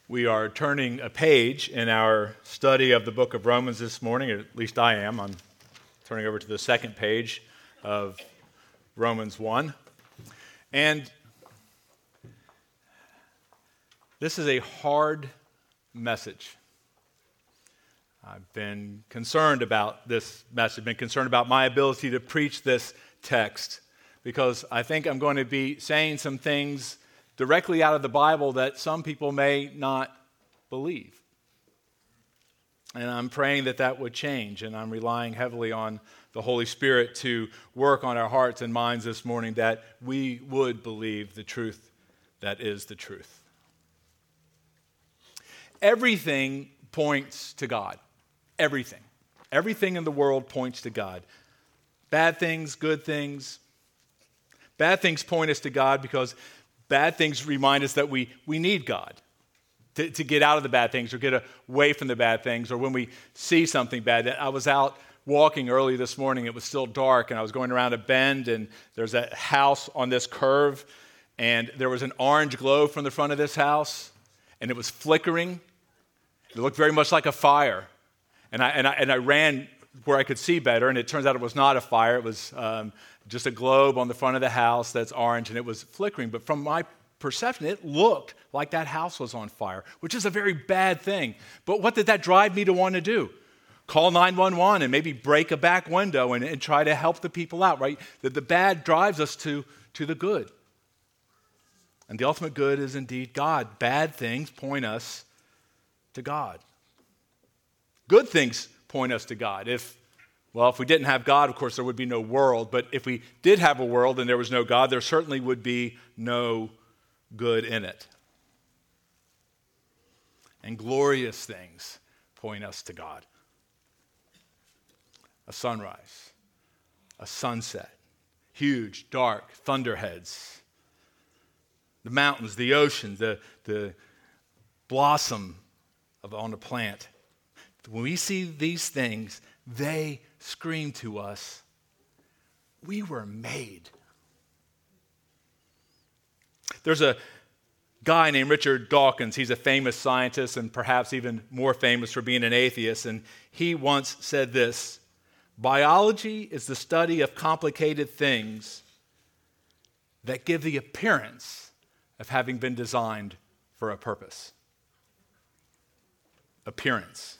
We are turning a page in our study of the book of Romans this morning, or at least I am. I'm turning over to the second page of Romans 1. And this is a hard message. I've been concerned about this message, been concerned about my ability to preach this text, because I think I'm going to be saying some things directly out of the Bible that some people may not believe. And I'm praying that that would change, and I'm relying heavily on the Holy Spirit to work on our hearts and minds this morning that we would believe the truth that is the truth. Everything points to God. Everything. Everything in the world points to God. Bad things, good things. Bad things point us to God because bad things remind us that we need God to get out of the bad things or get away from the bad things, or when we see something bad. I was out walking early this morning. It was still dark, and I was going around a bend, and there's a house on this curve, and there was an orange glow from the front of this house, and it was flickering. It looked very much like a fire. And I ran where I could see better, and it turns out it was not a fire. It was just a globe on the front of the house that's orange, and it was flickering. But from my perception, it looked like that house was on fire, which is a very bad thing. But what did that drive me to want to do? Call 911 and maybe break a back window and try to help the people out, right? That the bad drives us to the good. And the ultimate good is indeed God. Bad things point us to God. Good things point us to God. If we didn't have God, of course, there would be no world. But if we did have a world and there was no God, there certainly would be no good in it. And glorious things point us to God. A sunrise, a sunset, huge, dark thunderheads, the mountains, the ocean, the blossom on a plant. When we see these things, they scream to us, we were made. There's a guy named Richard Dawkins. He's a famous scientist and perhaps even more famous for being an atheist. And he once said this: biology is the study of complicated things that give the appearance of having been designed for a purpose. Appearance.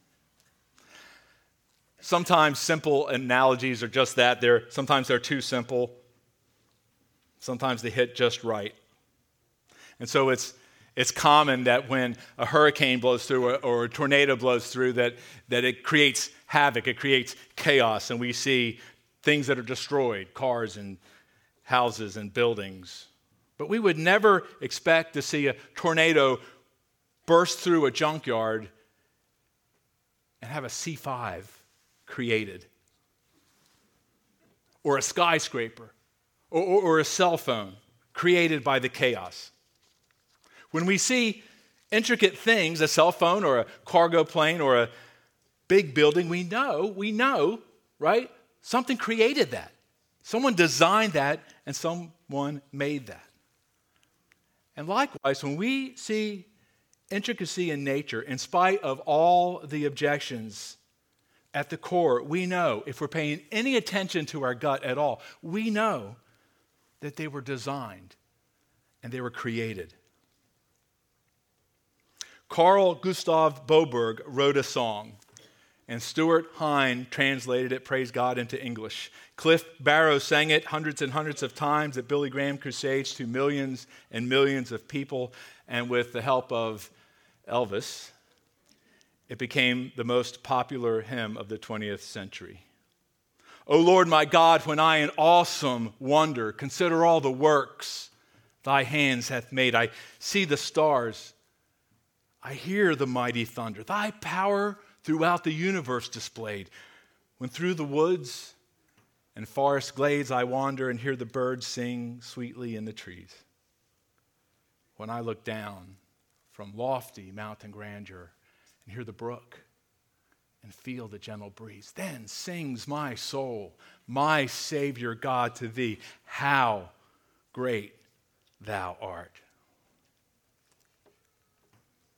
Sometimes simple analogies are just that. Sometimes they're too simple. Sometimes they hit just right. And so it's common that when a hurricane blows through or a tornado blows through that it creates havoc, it creates chaos, and we see things that are destroyed, cars and houses and buildings. But we would never expect to see a tornado burst through a junkyard and have a C5 created, or a skyscraper, or a cell phone created by the chaos. When we see intricate things, a cell phone or a cargo plane or a big building, we know, right? Something created that. Someone designed that, and someone made that. And likewise, when we see intricacy in nature, in spite of all the objections, at the core, we know, if we're paying any attention to our gut at all, we know that they were designed and they were created. Carl Gustav Boberg wrote a song, and Stuart Hine translated it, praise God, into English. Cliff Barrow sang it hundreds and hundreds of times at Billy Graham crusades to millions and millions of people, and with the help of Elvis, it became the most popular hymn of the 20th century. O Lord my God, when I in awesome wonder consider all the works thy hands hath made, I see the stars, I hear the mighty thunder, thy power throughout the universe displayed. When through the woods and forest glades I wander and hear the birds sing sweetly in the trees. When I look down from lofty mountain grandeur and hear the brook and feel the gentle breeze, then sings my soul, my Savior God, to thee, how great thou art.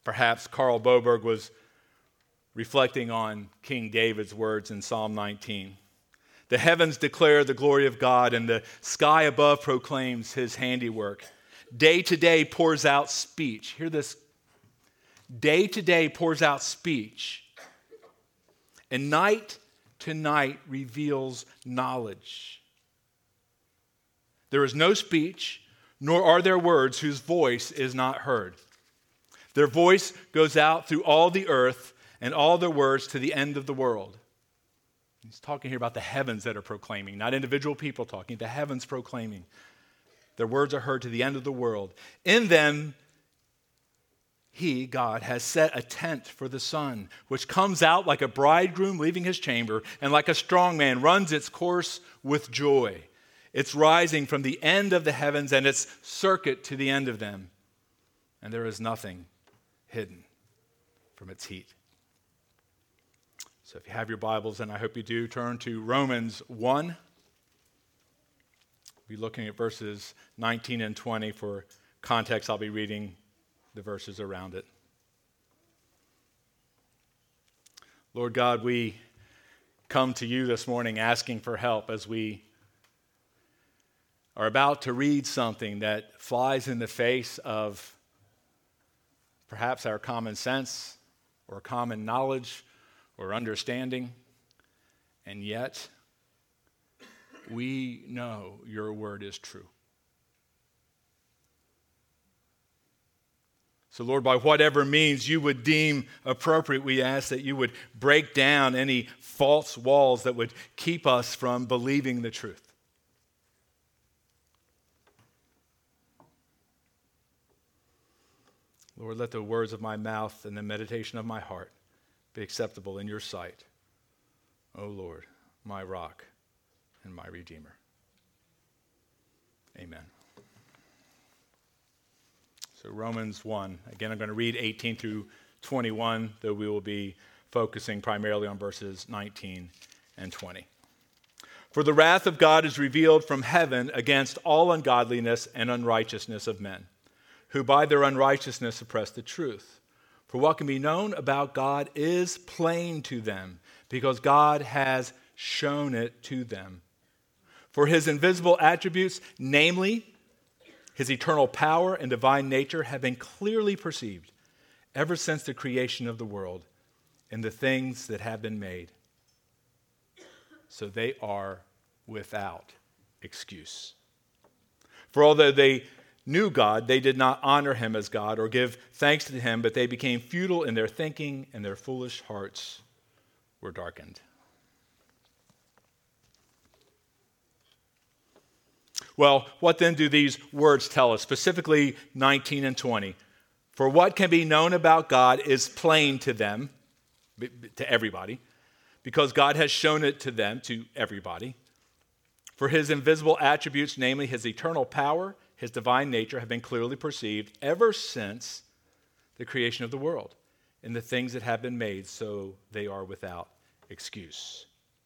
Perhaps Carl Boberg was reflecting on King David's words in Psalm 19. The heavens declare the glory of God, and the sky above proclaims his handiwork. Day to day pours out speech. Hear this. Day to day pours out speech, and night to night reveals knowledge. There is no speech, nor are there words whose voice is not heard. Their voice goes out through all the earth, and all their words to the end of the world. He's talking here about the heavens that are proclaiming, not individual people talking, the heavens proclaiming. Their words are heard to the end of the world. In them, he, God, has set a tent for the sun, which comes out like a bridegroom leaving his chamber, and like a strong man runs its course with joy. It's rising from the end of the heavens and its circuit to the end of them. And there is nothing hidden from its heat. So if you have your Bibles, and I hope you do, turn to Romans 1. We'll be looking at verses 19 and 20. For context, I'll be reading the verses around it. Lord God, we come to you this morning asking for help as we are about to read something that flies in the face of perhaps our common sense or common knowledge or understanding, and yet we know your word is true. So, Lord, by whatever means you would deem appropriate, we ask that you would break down any false walls that would keep us from believing the truth. Lord, let the words of my mouth and the meditation of my heart be acceptable in your sight, O Lord, my rock and my redeemer. Amen. So Romans 1, again, I'm going to read 18 through 21, though we will be focusing primarily on verses 19 and 20. For the wrath of God is revealed from heaven against all ungodliness and unrighteousness of men, who by their unrighteousness suppress the truth. For what can be known about God is plain to them, because God has shown it to them. For his invisible attributes, namely his eternal power and divine nature, have been clearly perceived ever since the creation of the world and the things that have been made. So they are without excuse. For although they knew God, they did not honor him as God or give thanks to him, but they became futile in their thinking, and their foolish hearts were darkened. Well, what then do these words tell us, specifically 19 and 20? For what can be known about God is plain to them, to everybody, because God has shown it to them, to everybody. For his invisible attributes, namely his eternal power, his divine nature, have been clearly perceived ever since the creation of the world and the things that have been made, so they are without excuse.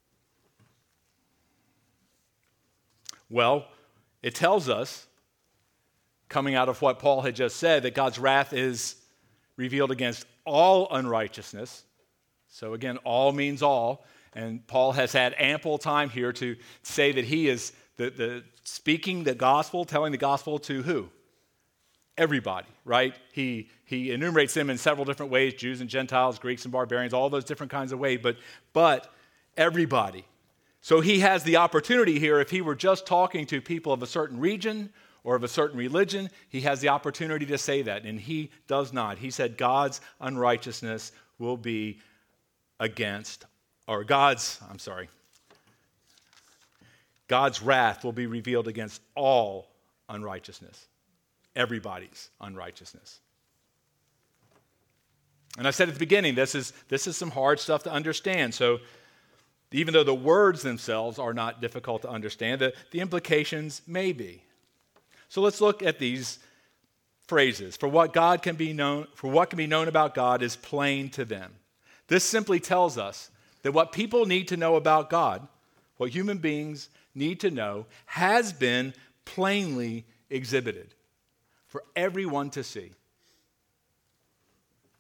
Well, it tells us, coming out of what Paul had just said, that God's wrath is revealed against all unrighteousness. So again, all means all. And Paul has had ample time here to say that he is the speaking the gospel, telling the gospel to who? Everybody, right? He enumerates them in several different ways, Jews and Gentiles, Greeks and barbarians, all those different kinds of ways, but everybody. So he has the opportunity here, if he were just talking to people of a certain region or of a certain religion, he has the opportunity to say that, and he does not. He said God's unrighteousness will be against, or God's wrath will be revealed against all unrighteousness, everybody's unrighteousness. And I said at the beginning, this is some hard stuff to understand. So even though the words themselves are not difficult to understand, the implications may be. So let's look at these phrases. For what can be known about God is plain to them. This simply tells us that what people need to know about God, what human beings need to know, has been plainly exhibited for everyone to see.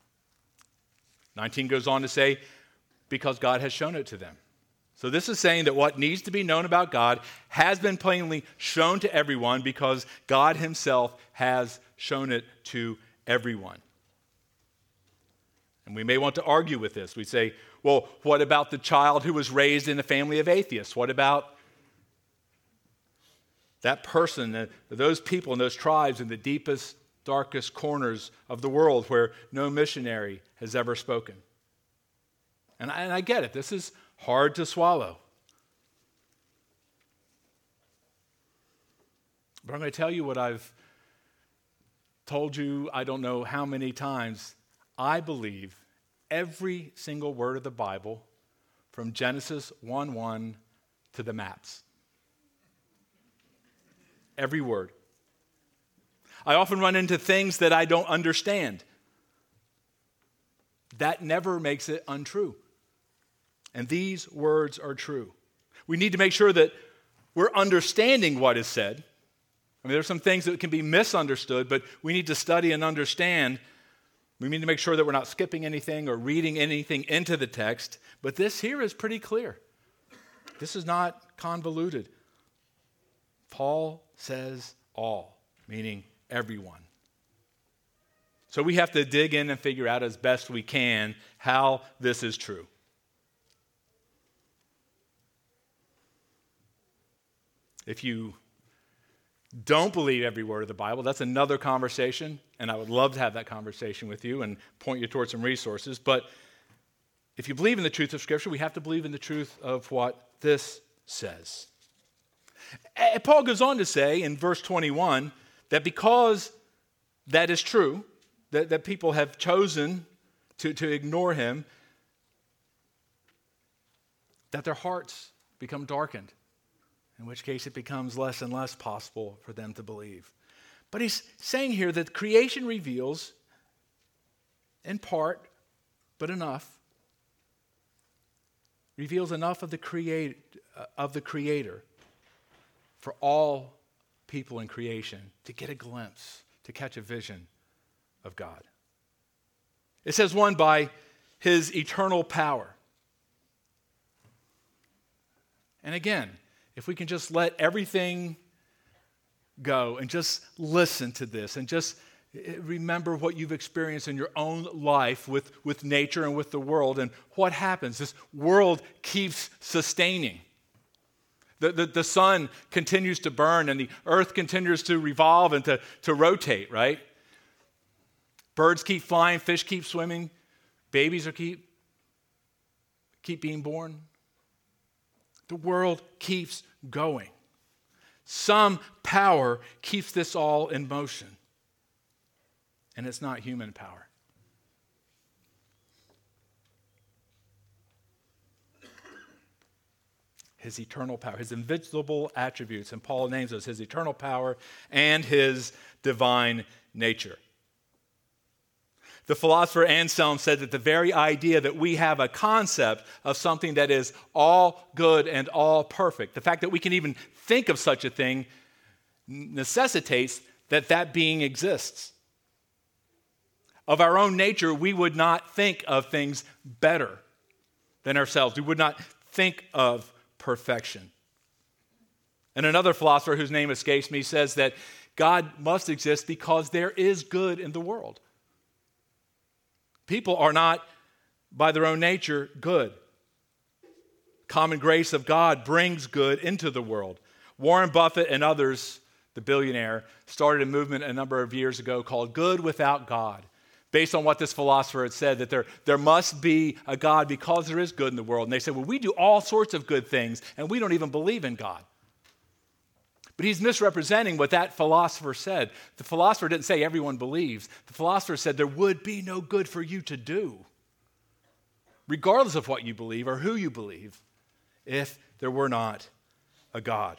19 goes on to say, because God has shown it to them. So this is saying that what needs to be known about God has been plainly shown to everyone because God himself has shown it to everyone. And we may want to argue with this. We say, well, what about the child who was raised in a family of atheists? What about that person, those people and those tribes in the deepest, darkest corners of the world where no missionary has ever spoken? And I get it. This is hard to swallow. But I'm going to tell you what I've told you I don't know how many times. I believe every single word of the Bible from Genesis 1:1 to the maps. Every word. I often run into things that I don't understand. That never makes it untrue. And these words are true. We need to make sure that we're understanding what is said. I mean, there's some things that can be misunderstood, but we need to study and understand. We need to make sure that we're not skipping anything or reading anything into the text. But this here is pretty clear. This is not convoluted. Paul says all, meaning everyone. So we have to dig in and figure out as best we can how this is true. If you don't believe every word of the Bible, that's another conversation, and I would love to have that conversation with you and point you towards some resources. But if you believe in the truth of Scripture, we have to believe in the truth of what this says. And Paul goes on to say in verse 21 that because that is true, that people have chosen to ignore him, that their hearts become darkened, in which case it becomes less and less possible for them to believe. But he's saying here that creation reveals, in part, but enough, reveals enough of the Creator for all people in creation to get a glimpse, to catch a vision of God. It says, one, by his eternal power. And again, if we can just let everything go and just listen to this and just remember what you've experienced in your own life with nature and with the world and what happens. This world keeps sustaining. The sun continues to burn and the earth continues to revolve and to rotate, right? Birds keep flying, fish keep swimming, babies keep being born. The world keeps going. Some power keeps this all in motion. And it's not human power. His eternal power, his invisible attributes, and Paul names those, his eternal power and his divine nature. The philosopher Anselm said that the very idea that we have a concept of something that is all good and all perfect, the fact that we can even think of such a thing necessitates that being exists. Of our own nature, we would not think of things better than ourselves. We would not think of perfection. And another philosopher whose name escapes me says that God must exist because there is good in the world. People are not, by their own nature, good. Common grace of God brings good into the world. Warren Buffett and others, the billionaire, started a movement a number of years ago called Good Without God, based on what this philosopher had said, that there must be a God because there is good in the world. And they said, well, we do all sorts of good things, and we don't even believe in God. But he's misrepresenting what that philosopher said. The philosopher didn't say everyone believes. The philosopher said there would be no good for you to do, regardless of what you believe or who you believe, if there were not a God.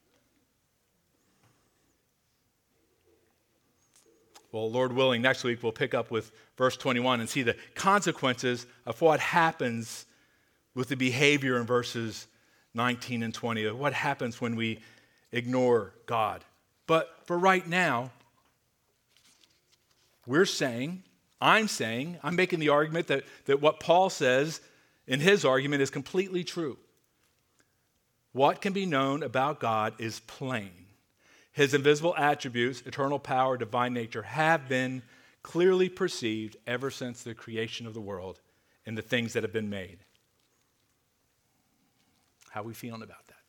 Well, Lord willing, next week we'll pick up with verse 21 and see the consequences of what happens with the behavior in verses 19 and 20, of what happens when we ignore God. But for right now, we're saying I'm making the argument that what Paul says in his argument is completely true. What can be known about God is plain. His invisible attributes, eternal power, divine nature, have been clearly perceived ever since the creation of the world and the things that have been made. How are we feeling about that?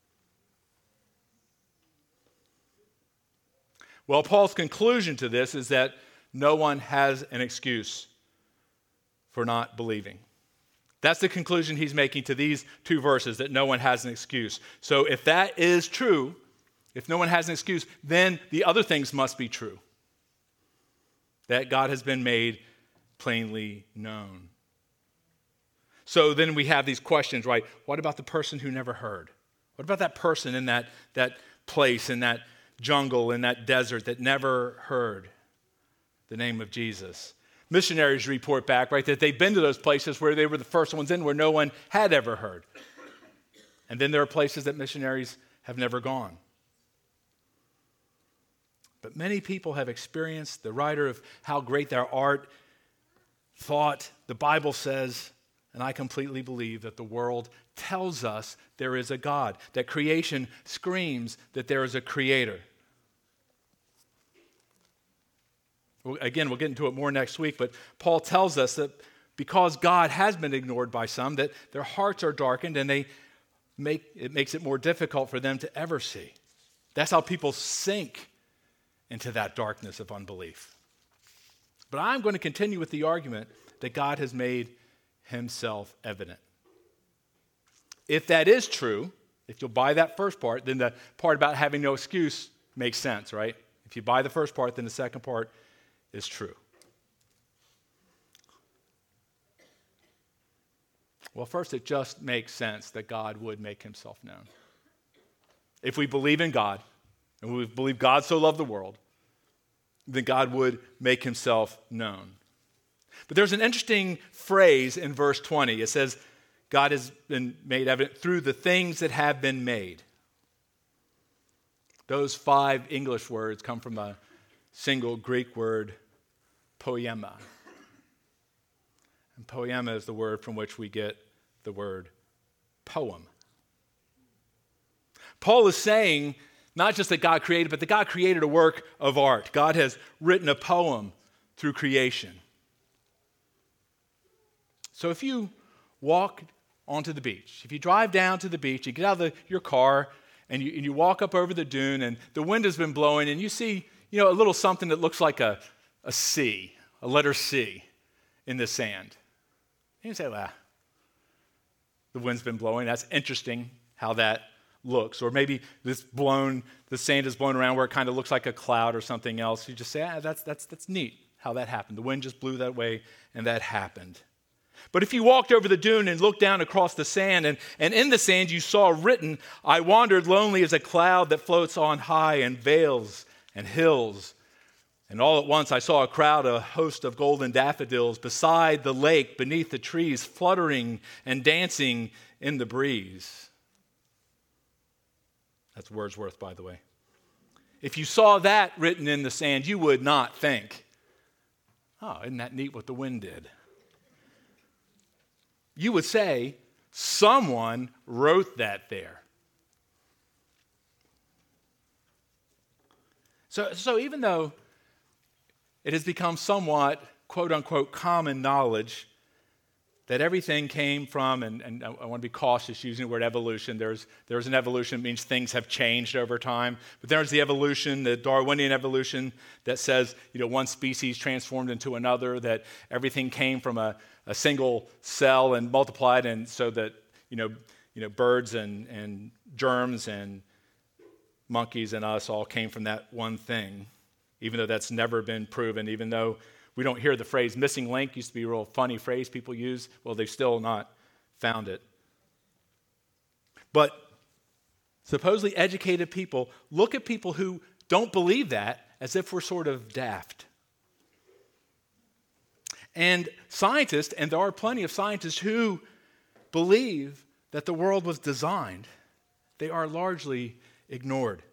Well, Paul's conclusion to this is that no one has an excuse for not believing. That's the conclusion he's making to these two verses, that no one has an excuse. So if that is true, if no one has an excuse, then the other things must be true. That God has been made plainly known. So then we have these questions, right? What about the person who never heard? What about that person in that place, in that jungle, in that desert that never heard the name of Jesus? Missionaries report back, right, that they've been to those places where they were the first ones in, where no one had ever heard. And then there are places that missionaries have never gone. But many people have experienced, the writer of How Great Thou Art thought, the Bible says, and I completely believe that the world tells us there is a God, that creation screams that there is a creator. Again, we'll get into it more next week, but Paul tells us that because God has been ignored by some, that their hearts are darkened and it makes it more difficult for them to ever see. That's how people sink into that darkness of unbelief. But I'm going to continue with the argument that God has made himself evident. If that is true, if you'll buy that first part, then the part about having no excuse makes sense, right? If you buy the first part, then the second part is true. Well, first, it just makes sense that God would make himself known. If we believe in God, and we believe God so loved the world, then God would make himself known. But there's an interesting phrase in verse 20. It says, God has been made evident through the things that have been made. Those 5 English words come from a single Greek word, poema. And poema is the word from which we get the word poem. Paul is saying not just that God created, but that God created a work of art. God has written a poem through creation. So if you walk onto the beach, if you drive down to the beach, you get out of your car and you walk up over the dune and the wind has been blowing and you see, a little something that looks like a C, a letter C in the sand. And you say, well, the wind's been blowing. That's interesting how that looks. Or maybe the sand is blown around where it kind of looks like a cloud or something else. You just say, that's neat how that happened. The wind just blew that way and that happened. But if you walked over the dune and looked down across the sand, and in the sand you saw written, I wandered lonely as a cloud that floats on high in vales and hills. And all at once I saw a host of golden daffodils beside the lake, beneath the trees, fluttering and dancing in the breeze. That's Wordsworth, by the way. If you saw that written in the sand, you would not think, oh, isn't that neat what the wind did? You would say, someone wrote that there. So even though it has become somewhat, quote unquote, common knowledge that everything came from, and I want to be cautious using the word evolution. There's an evolution that means things have changed over time. But there's the evolution, the Darwinian evolution, that says, one species transformed into another, that everything came from a single cell and multiplied, and so that, birds and germs and monkeys and us all came from that one thing, even though that's never been proven, even though we don't hear the phrase missing link. Used to be a real funny phrase people use. Well, they've still not found it. But supposedly educated people look at people who don't believe that as if we're sort of daft. And scientists, and there are plenty of scientists who believe that the world was designed, they are largely ignored.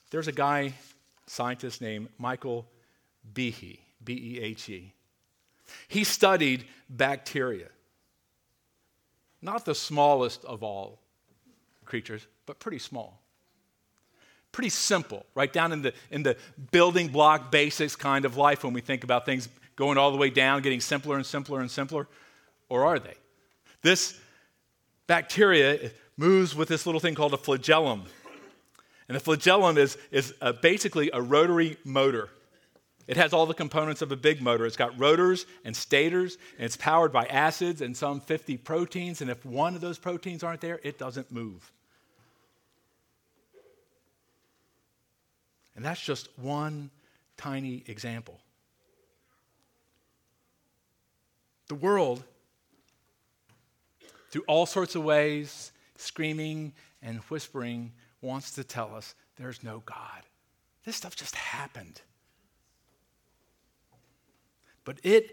There's a guy, scientist named Michael Behe, B-E-H-E. He studied bacteria. Not the smallest of all creatures, but pretty small. Pretty simple, right down in the building block basics kind of life when we think about things going all the way down, getting simpler and simpler and simpler. Or are they? This bacteria moves with this little thing called a flagellum. And the flagellum is basically a rotary motor. It has all the components of a big motor. It's got rotors and stators, and it's powered by acids and some 50 proteins. And if one of those proteins aren't there, it doesn't move. And that's just one tiny example. The world, through all sorts of ways, screaming and whispering, wants to tell us there's no God. This stuff just happened. But that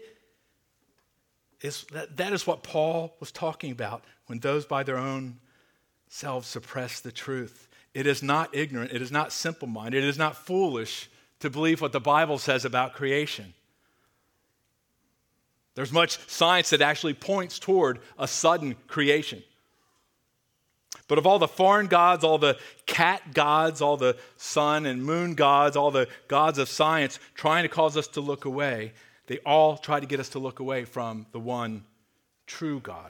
is what Paul was talking about when those by their own selves suppress the truth. It is not ignorant. It is not simple-minded. It is not foolish to believe what the Bible says about creation. There's much science that actually points toward a sudden creation. But of all the foreign gods, all the cat gods, all the sun and moon gods, all the gods of science trying to cause us to look away, they all try to get us to look away from the one true God.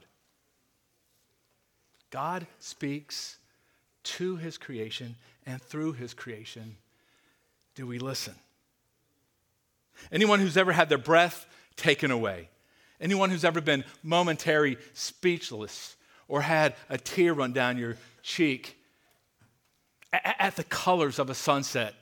God speaks to his creation, and through his creation, do we listen? Anyone who's ever had their breath taken away, anyone who's ever been momentary speechless or had a tear run down your cheek at the colors of a sunset,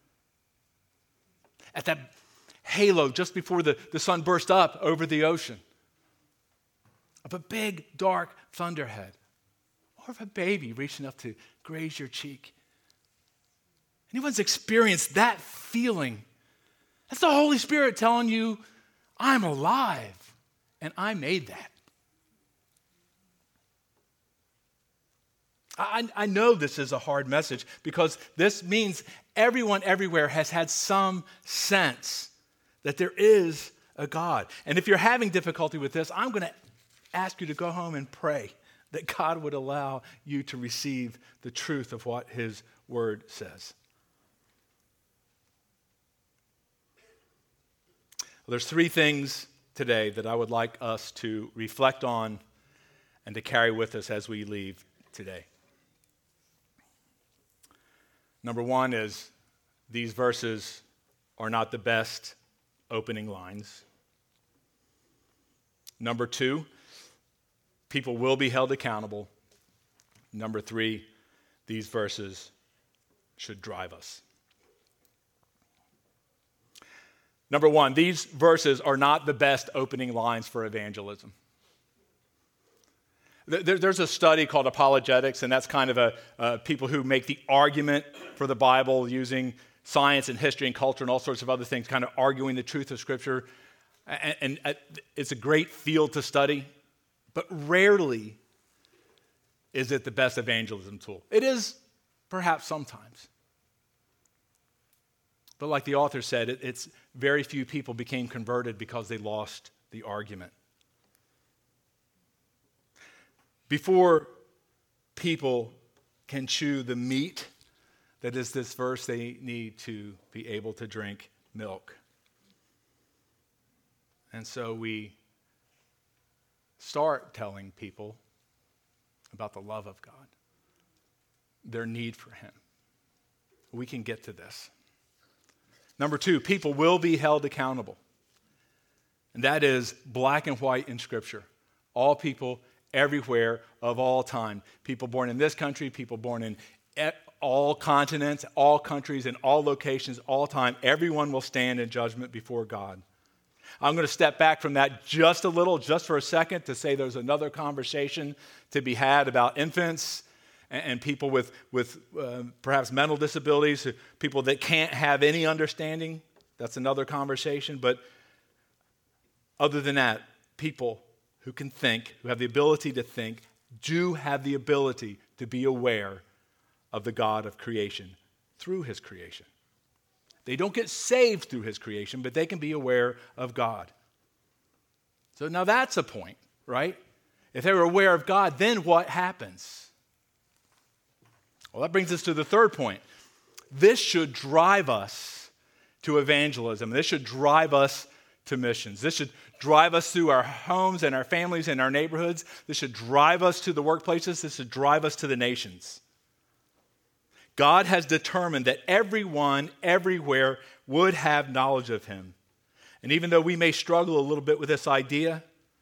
at that halo just before the sun burst up over the ocean, of a big, dark thunderhead, or of a baby reaching up to graze your cheek. Anyone's experienced that feeling? That's the Holy Spirit telling you, I'm alive, and I made that. I know this is a hard message because this means everyone everywhere has had some sense that there is a God. And if you're having difficulty with this, I'm going to ask you to go home and pray that God would allow you to receive the truth of what his word says. Well, there's three things today that I would like us to reflect on and to carry with us as we leave today. Number one is these verses are not the best opening lines. Number two, people will be held accountable. Number three, these verses should drive us. Number one, these verses are not the best opening lines for evangelism. There's a study called apologetics, and that's kind of people who make the argument for the Bible using science and history and culture and all sorts of other things, kind of arguing the truth of Scripture. And it's a great field to study, but rarely is it the best evangelism tool. It is perhaps sometimes. But like the author said, it's very few people became converted because they lost the argument. Before people can chew the meat that is this verse, they need to be able to drink milk. And so we start telling people about the love of God, their need for him. We can get to this. Number two, people will be held accountable. And that is black and white in Scripture. All people, everywhere, of all time. People born in this country, people born in all continents, all countries, in all locations, all time. Everyone will stand in judgment before God. I'm going to step back from that just a little, just for a second, to say there's another conversation to be had about infants and people with perhaps mental disabilities, people that can't have any understanding. That's another conversation. But other than that, people who can think, who have the ability to think, do have the ability to be aware of the God of creation, through his creation. They don't get saved through his creation, but they can be aware of God. So now that's a point, right? If they were aware of God, then what happens? Well, that brings us to the third point. This should drive us to evangelism. This should drive us to missions. This should drive us through our homes and our families and our neighborhoods. This should drive us to the workplaces. This should drive us to the nations. God has determined that everyone, everywhere, would have knowledge of him. And even though we may struggle a little bit with this idea,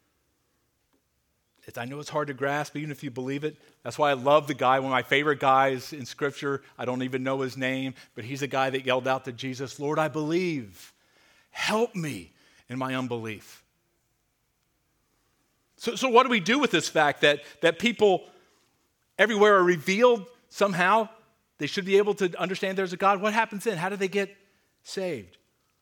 I know it's hard to grasp, even if you believe it. That's why I love the guy, one of my favorite guys in Scripture. I don't even know his name, but he's a guy that yelled out to Jesus, "Lord, I believe. Help me in my unbelief." So what do we do with this fact that people everywhere are revealed somehow? They should be able to understand there's a God. What happens then? How do they get saved?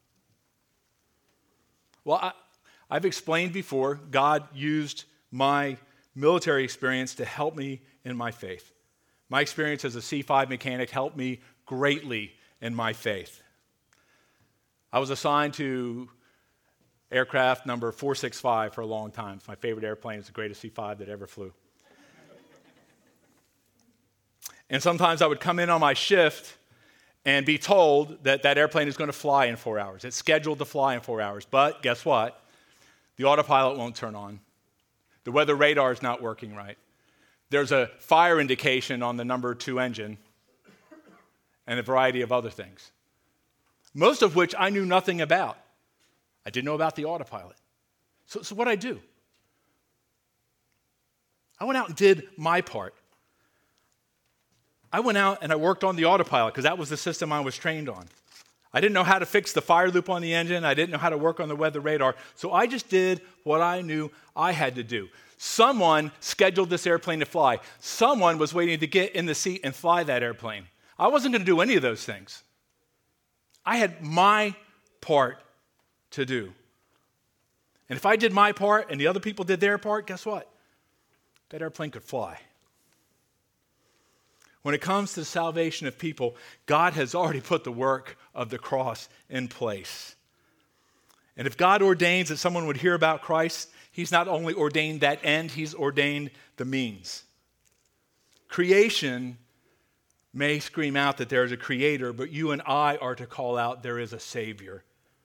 Well, I've explained before, God used my military experience to help me in my faith. My experience as a C-5 mechanic helped me greatly in my faith. I was assigned to aircraft number 465 for a long time. It's my favorite airplane. It's the greatest C-5 that ever flew. And sometimes I would come in on my shift and be told that that airplane is going to fly in 4 hours. It's scheduled to fly in 4 hours. But guess what? The autopilot won't turn on. The weather radar is not working right. There's a fire indication on the number 2 engine and a variety of other things, most of which I knew nothing about. I didn't know about the autopilot. So what did I do? I went out and did my part. I went out and I worked on the autopilot because that was the system I was trained on. I didn't know how to fix the fire loop on the engine. I didn't know how to work on the weather radar. So I just did what I knew I had to do. Someone scheduled this airplane to fly. Someone was waiting to get in the seat and fly that airplane. I wasn't going to do any of those things. I had my part to do. And if I did my part and the other people did their part, guess what? That airplane could fly. When it comes to the salvation of people, God has already put the work of the cross in place. And if God ordains that someone would hear about Christ, he's not only ordained that end, he's ordained the means. Creation may scream out that there is a creator, but you and I are to call out there is a Savior.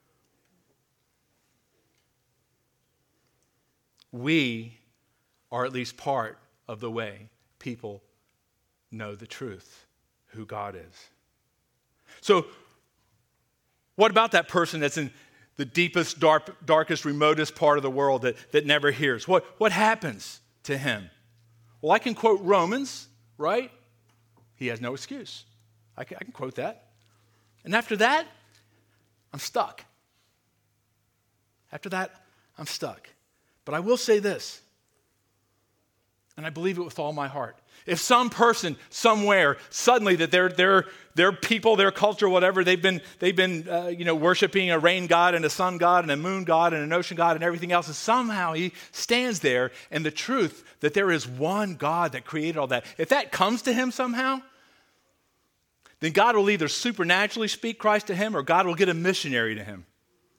We are at least part of the way people know the truth, who God is. So, what about that person that's in the deepest, darkest, remotest part of the world that never hears? What happens to him? Well, I can quote Romans, right? He has no excuse. I can quote that. And after that, I'm stuck. After that, I'm stuck. But I will say this, and I believe it with all my heart. If some person somewhere suddenly that their people, their culture, whatever, they've been worshiping a rain god and a sun god and a moon god and an ocean god and everything else, and somehow he stands there and the truth that there is one God that created all that, if that comes to him somehow, then God will either supernaturally speak Christ to him or God will get a missionary to him.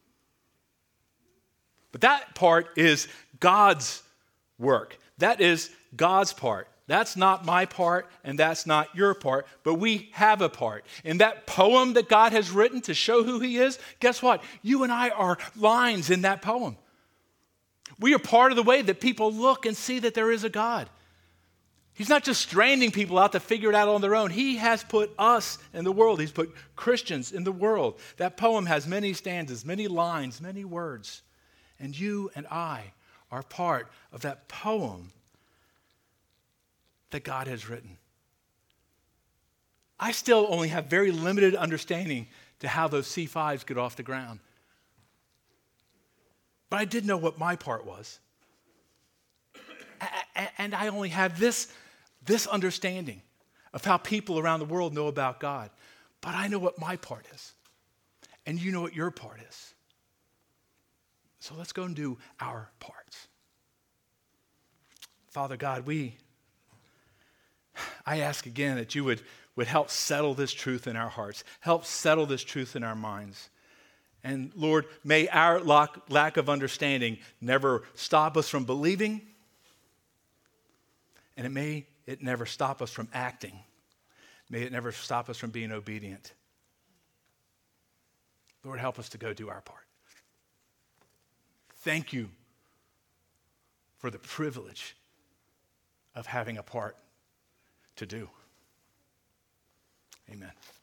But that part is God's work. That is God's part. That's not my part, and that's not your part, but we have a part. In that poem that God has written to show who he is, guess what? You and I are lines in that poem. We are part of the way that people look and see that there is a God. He's not just stranding people out to figure it out on their own. He has put us in the world. He's put Christians in the world. That poem has many stanzas, many lines, many words. And you and I are part of that poem that God has written. I still only have very limited understanding to how those C-5s get off the ground. But I did know what my part was. And I only have this understanding of how people around the world know about God. But I know what my part is. And you know what your part is. So let's go and do our parts. Father God, I ask again that you would would help settle this truth in our hearts, help settle this truth in our minds. And Lord, may our lack of understanding never stop us from believing, and may it never stop us from acting. May it never stop us from being obedient. Lord, help us to go do our part. Thank you for the privilege of having a part to do. Amen.